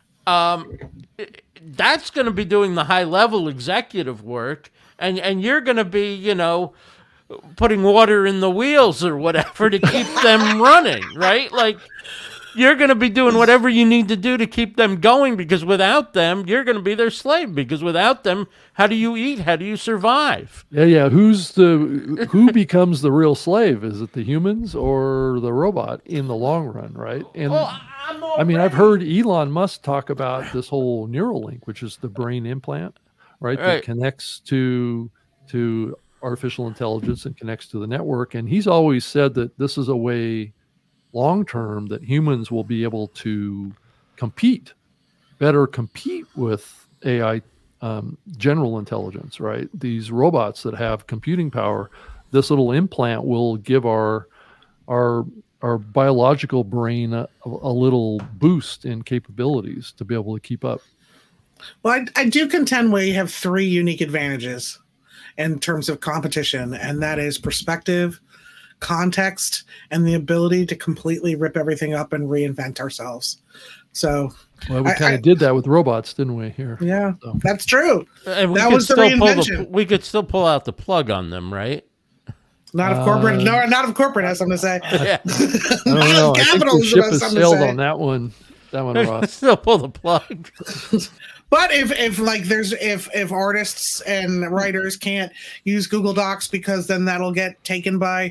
That's going to be doing the high-level executive work, and you're going to be, putting water in the wheels or whatever to keep them running, right? Like, you're going to be doing whatever you need to do to keep them going, because without them, you're going to be their slave, because without them, how do you eat? How do you survive? Yeah. Who becomes the real slave? Is it the humans or the robot in the long run, right? And I mean, I've heard Elon Musk talk about this whole Neuralink, which is the brain implant, right? That Right. connects to artificial intelligence and connects to the network. And he's always said that this is a way long term that humans will be able to better compete with AI general intelligence, right? These robots that have computing power, this little implant will give our biological brain a little boost in capabilities to be able to keep up. Well, I do contend we have three unique advantages in terms of competition, and that is perspective, context, and the ability to completely rip everything up and reinvent ourselves. So, Well, we kind of did that with robots, didn't we? Here, yeah, So. that's true. And we That could was the still reinvention. we could still pull out the plug on them, right? Not of corporate. No, not of corporate. That's what I'm going to say. Yeah. I don't know. I think Capital the is ship what has I'm sailed saying. on that one. That one, Ross. Still pull the plug. But if artists and writers can't use Google Docs because then that'll get taken by,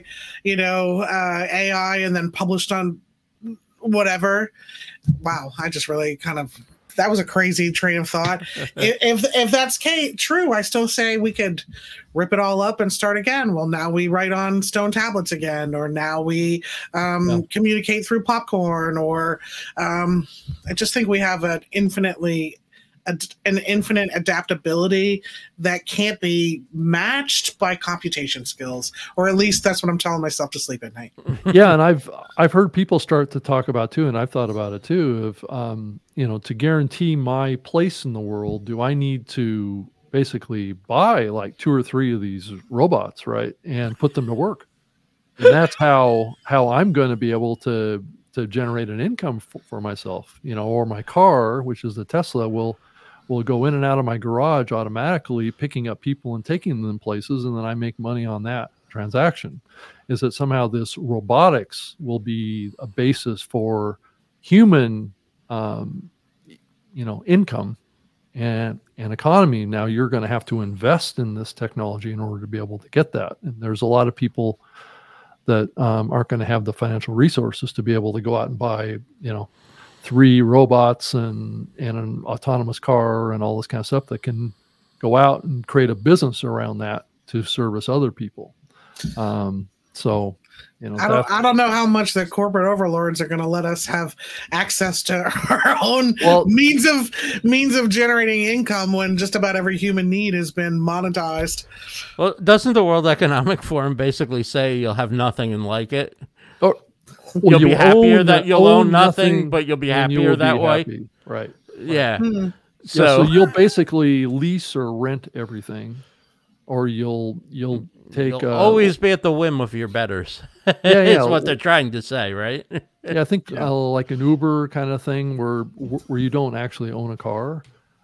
AI and then published on whatever. Wow, I just really that was a crazy train of thought. if that's true, I still say we could rip it all up and start again. Well, now we write on stone tablets again, or now we communicate through popcorn, or I just think we have an infinite adaptability that can't be matched by computation skills, or at least that's what I'm telling myself to sleep at night. Yeah, and I've heard people start to talk about too, and I've thought about it too. Of to guarantee my place in the world, do I need to basically buy like 2 or 3 of these robots, right, and put them to work? And that's how I'm going to be able to generate an income for myself, or my car, which is the Tesla, will go in and out of my garage automatically, picking up people and taking them places, and then I make money on that transaction. Is that somehow this robotics will be a basis for human, income and economy? Now you're going to have to invest in this technology in order to be able to get that. And there's a lot of people that aren't going to have the financial resources to be able to go out and buy, 3 robots and an autonomous car and all this kind of stuff that can go out and create a business around that to service other people. So I don't know how much the corporate overlords are going to let us have access to our own means of generating income when just about every human need has been monetized. Well, doesn't the World Economic Forum basically say you'll have nothing and like it? You'll be happier that you'll own nothing, but you'll be happier that way. Right. Yeah. So you'll basically lease or rent everything, or you'll always be at the whim of your betters. It's what they're trying to say, right? I think like an Uber kind of thing where you don't actually own a car.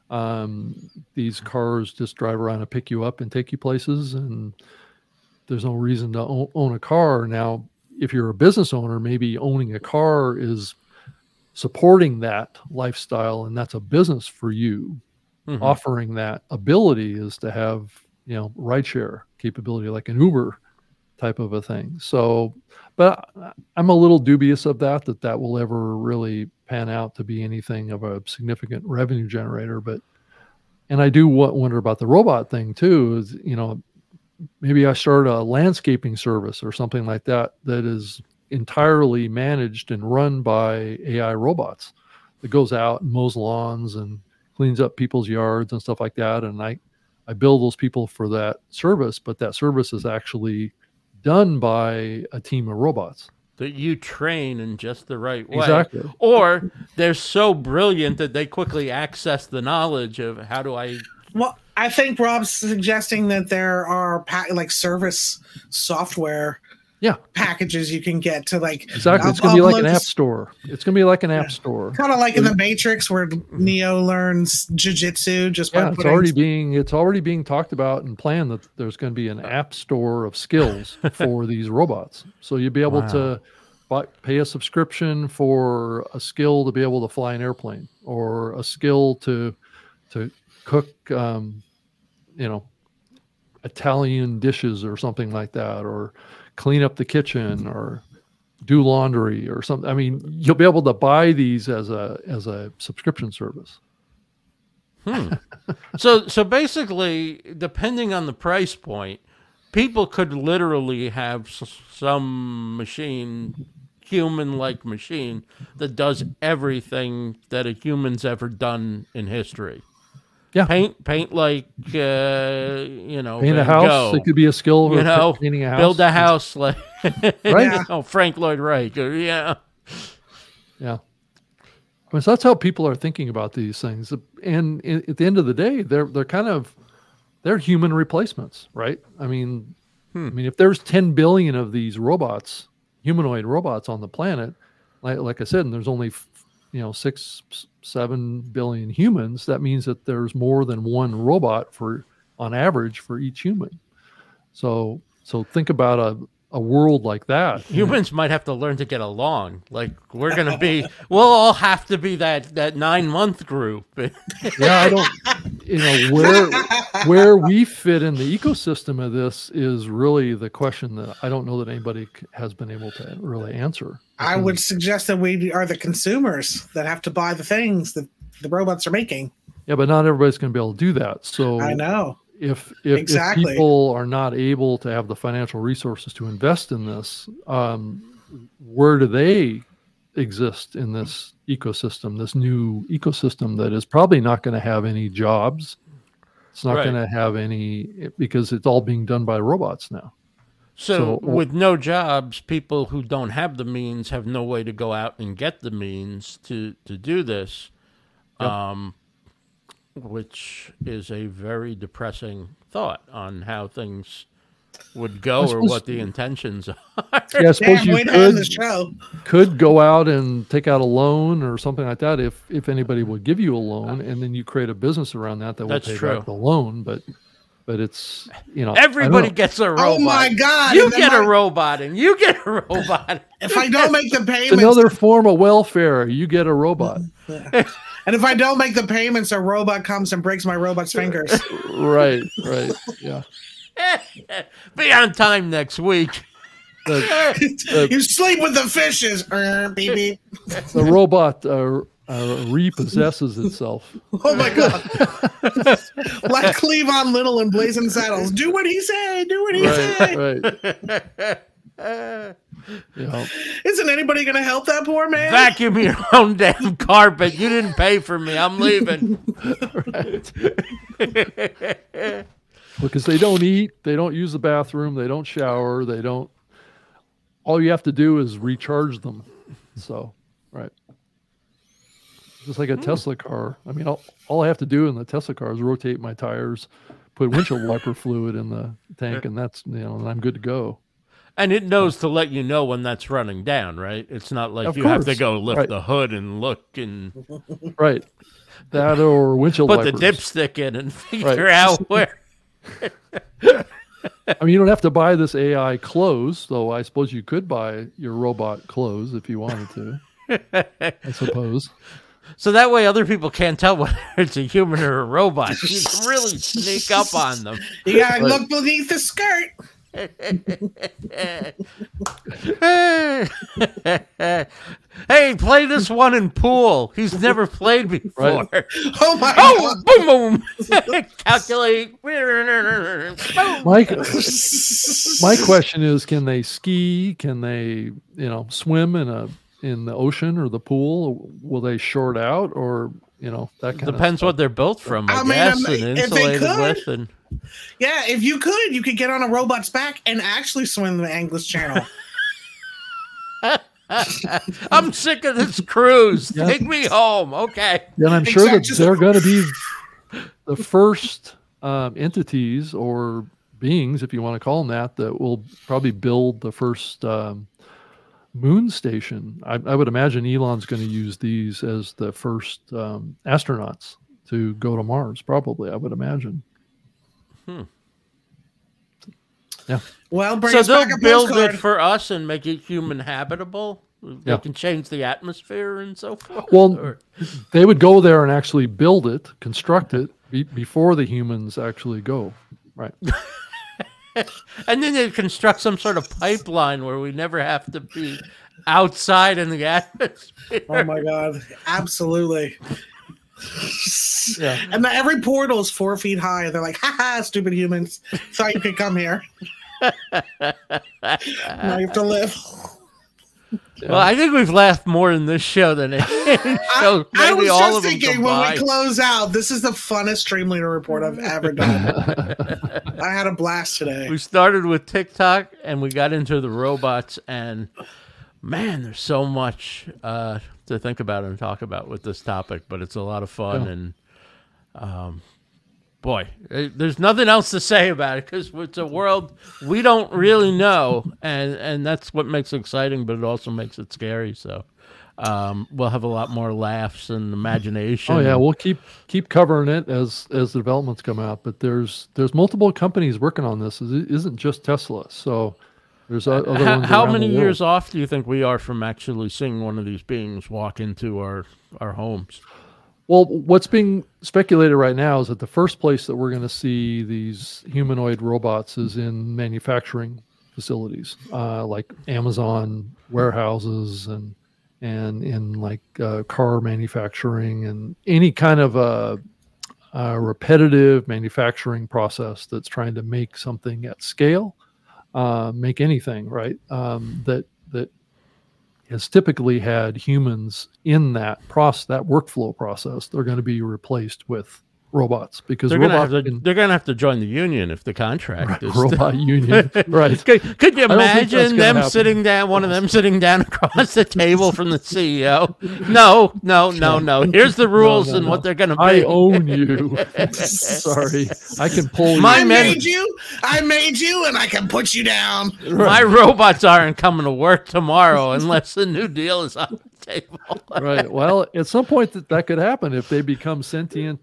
These cars just drive around and pick you up and take you places, and there's no reason to own a car. Now, if you're a business owner, maybe owning a car is supporting that lifestyle, and that's a business for you. Mm-hmm. Offering that ability is to have, rideshare capability like an Uber type of a thing. So, but I'm a little dubious of that will ever really pan out to be anything of a significant revenue generator. And I do wonder about the robot thing too, is, maybe I start a landscaping service or something like that is entirely managed and run by AI robots that goes out and mows lawns and cleans up people's yards and stuff like that. And I bill those people for that service, but that service is actually done by a team of robots that you train in just the right way. Exactly. Or they're so brilliant that they quickly access the knowledge of how do I. Well, I think Rob's suggesting that there are service software packages you can get to exactly. It's going to be like an app store. It's going to be like an app store. Kind of like in the Matrix where Neo learns jiu-jitsu just by it's already being talked about and planned that there's going to be an app store of skills for these robots. So you'll be able to pay a subscription for a skill to be able to fly an airplane, or a skill to cook Italian dishes or something like that, or clean up the kitchen or do laundry or something. I mean, you'll be able to buy these as a subscription service. So basically, depending on the price point, people could literally have some machine, human-like machine, that does everything that a human's ever done in history. Yeah, paint like paint a house. It could be a skill. Painting a house. Build a house like right. Frank Lloyd Wright. Yeah. So that's how people are thinking about these things. And at the end of the day, they're human replacements, right? I mean, if there's 10 billion of these robots, humanoid robots on the planet, like I said, and there's only 6-7 billion humans, that means that there's more than one robot on average for each human. So think about a world like that. Humans might have to learn to get along. Like we'll all have to be that 9-month group. I don't, where we fit in the ecosystem of this is really the question that I don't know that anybody has been able to really answer. I would suggest that we are the consumers that have to buy the things that the robots are making. Yeah, but not everybody's going to be able to do that. So I know. If people are not able to have the financial resources to invest in this, where do they exist in this ecosystem, this new ecosystem that is probably not going to have any jobs? It's not going to have any, because it's all being done by robots now. So with no jobs, people who don't have the means have no way to go out and get the means to do this. Yep. Which is a very depressing thought on how things would go or what the intentions are. Yeah, I suppose you could go out and take out a loan or something like that if anybody would give you a loan, and then you create a business around that will pay back the loan. But it's, everybody gets a robot. Oh my God. You get a robot and you get a robot. If I don't make the payments. It's another form of welfare. You get a robot. And if I don't make the payments, a robot comes and breaks my robot's fingers. Right. Yeah. Be on time next week. You sleep with the fishes. Beep, beep. The robot repossesses itself. Oh my God. Like Cleavon Little and Blazing Saddles. Do what he said. Do what he said. Right. Yeah. Isn't anybody going to help that poor man? Vacuum your own damn carpet. You didn't pay for me. I'm leaving. Because they don't eat, they don't use the bathroom, they don't shower, they don't. All you have to do is recharge them. So, right. Just like a Tesla car. I mean, all I have to do in the Tesla car is rotate my tires, put windshield wiper fluid in the tank, and that's, and I'm good to go. And it knows to let you know when that's running down, right? It's not like you have to go lift the hood and look and right. That or windshield put wipers. the dipstick in and figure out where. I mean, you don't have to buy this AI clothes, though I suppose you could buy your robot clothes if you wanted to. I suppose. So that way other people can't tell whether it's a human or a robot. You can really sneak up on them. You gotta look beneath the skirt. Hey, play this one in pool. He's never played before. Right. Oh my God. Boom, boom. Calculate. My question is, can they ski? Can they, swim in the ocean or the pool? Will they short out, or that kind Depends of what they're built from, I guess, and if they insulated could. with. And Yeah, if you could get on a robot's back and actually swim the English Channel. I'm sick of this cruise. Take me home. Okay. And I'm sure that they're going to be the first entities or beings, if you want to call them that will probably build the first moon station. I would imagine Elon's going to use these as the first astronauts to go to Mars, probably, I would imagine. Yeah. Well, bring so us back they'll a build postcard. it for us and make it human habitable. They can change the atmosphere and so forth. Well, they would go there and actually build it, construct it before the humans actually go. Right. And then they'd construct some sort of pipeline where we never have to be outside in the atmosphere. Oh my God. Absolutely. Yeah. And every portal is 4 feet high. They're like, ha, stupid humans. Thought you could come here. Now you have to live. Well, I think we've laughed more in this show than any show. I was all of just them thinking when we combined. close out, this is the funnest Stream Leader report I've ever done. I had a blast today. We started with TikTok and we got into the robots, and man, there's so much to think about and talk about with this topic, but it's a lot of fun. And boy, there's nothing else to say about it because it's a world we don't really know, and that's what makes it exciting, but it also makes it scary. So we'll have a lot more laughs and imagination. Oh yeah, we'll keep covering it as the developments come out. But there's multiple companies working on this. It isn't just Tesla. So there's other ones. How around many the world. years off do you think we are from actually seeing one of these beings walk into our homes? Well, what's being speculated right now is that the first place that we're going to see these humanoid robots is in manufacturing facilities, like Amazon warehouses and in like car manufacturing and any kind of a repetitive manufacturing process that's trying to make something at scale, make anything, right? That has typically had humans in that workflow process. They're going to be replaced with robots because they're robots going to have to join the union if the contract is robot union. Right. Could you I don't think that's imagine gonna them happen. sitting down, one of them sitting down across the table from the CEO? No. Here's the rules and what they're going to be. I own you. Sorry. I can pull you. I made you, and I can put you down. My robots aren't coming to work tomorrow unless the new deal is on the table. Right. Well, at some point that could happen if they become sentient.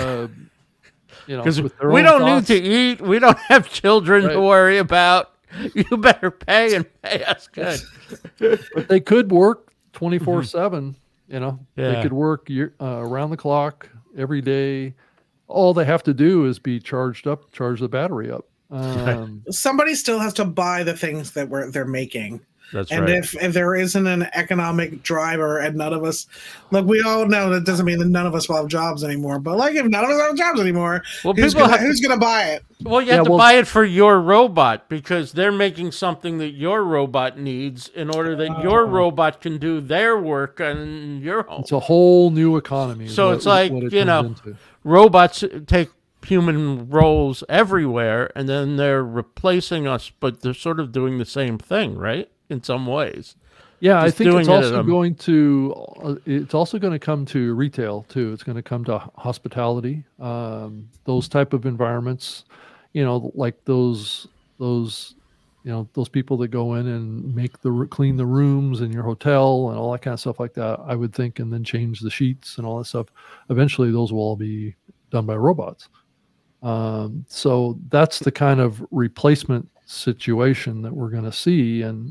Because with their we own don't thoughts. need to eat. We don't have children to Right. worry about. You better pay and pay us good. But they could work 24/7. They Yeah. could work around the clock every day. All they have to do is be charge the battery up. Somebody still has to buy the things that they're making. That's and right. if there isn't an economic driver, and none of us, look, we all know that doesn't mean that none of us will have jobs anymore. But like, if none of us have jobs anymore, Well, who's people gonna buy it? Well, you have to buy it for your robot because they're making something that your robot needs in order that your robot can do their work in your home. It's a whole new economy. So it's like, what it you turns know, into. robots take human roles everywhere, and then they're replacing us, but they're sort of doing the same thing, right? In some ways. Yeah, I Just think doing it's it at also a- going to. It's also going to come to retail too. It's going to come to hospitality, those type of environments. You know, like those people that go in and clean the rooms in your hotel and all that kind of stuff like that. I would think, and then change the sheets and all that stuff. Eventually, those will all be done by robots. So that's the kind of replacement situation that we're going to see, and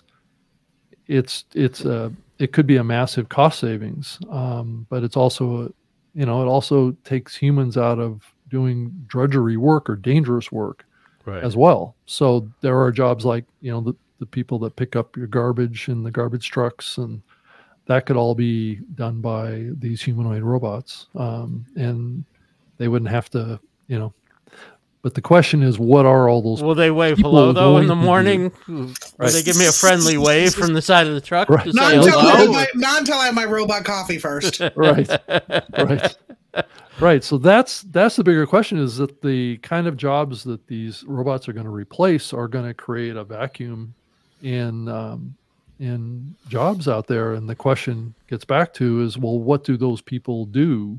it could be a massive cost savings, but it's also it also takes humans out of doing drudgery work or dangerous work as well. So there are jobs like the people that pick up your garbage in the garbage trucks, and that could all be done by these humanoid robots, and they wouldn't have to But the question is, what are all those? Will they wave people hello though in going the to do? morning? Will they give me a friendly wave from the side of the truck Right. to Not say until, hello? not until I have my robot coffee first. Right. So that's the bigger question, is that the kind of jobs that these robots are going to replace are going to create a vacuum in jobs out there. And the question gets back to is, well, what do those people do?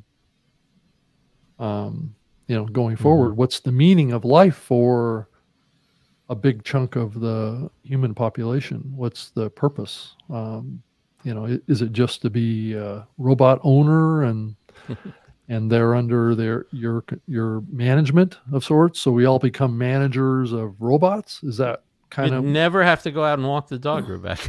Going forward, what's the meaning of life for a big chunk of the human population? What's the purpose? Is it just to be a robot owner and they're under your management of sorts? So we all become managers of robots? Is that kind You'd of never have to go out and walk the dog, Rebecca.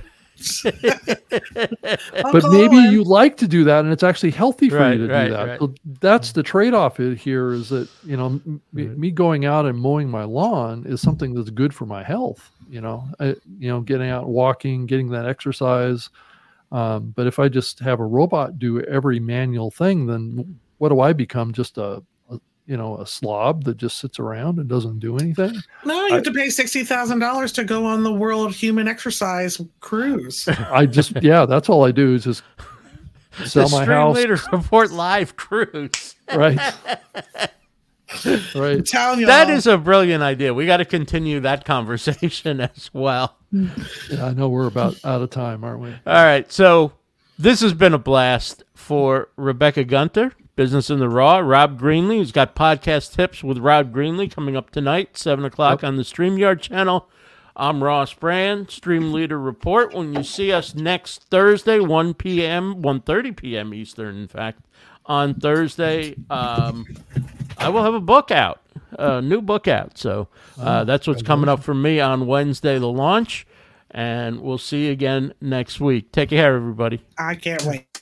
But maybe you like to do that, and it's actually healthy for you to do that. Right. So that's the trade-off here, is that me going out and mowing my lawn is something that's good for my health. Getting out, walking, getting that exercise. But if I just have a robot do every manual thing, then what do I become? Just a slob that just sits around and doesn't do anything? No, you have to pay $60,000 to go on the World Human Exercise cruise. That's all I do is just sell my house. Stream Leader Report Live cruise. Right. Right. I'm telling you, That is a brilliant idea. We got to continue that conversation as well. Yeah, I know we're about out of time, aren't we? All right. So this has been a blast for Rebecca Gunter, Business in the Raw. Rob Greenlee, who's got podcast tips with Rob Greenlee coming up tonight, 7 o'clock on the StreamYard channel. I'm Ross Brand, Stream Leader Report. When you see us next Thursday, 1:30 p.m. Eastern, in fact, on Thursday, I will have a book out, a new book out. So that's what's coming up for me on Wednesday, the launch. And we'll see you again next week. Take care, everybody. I can't wait.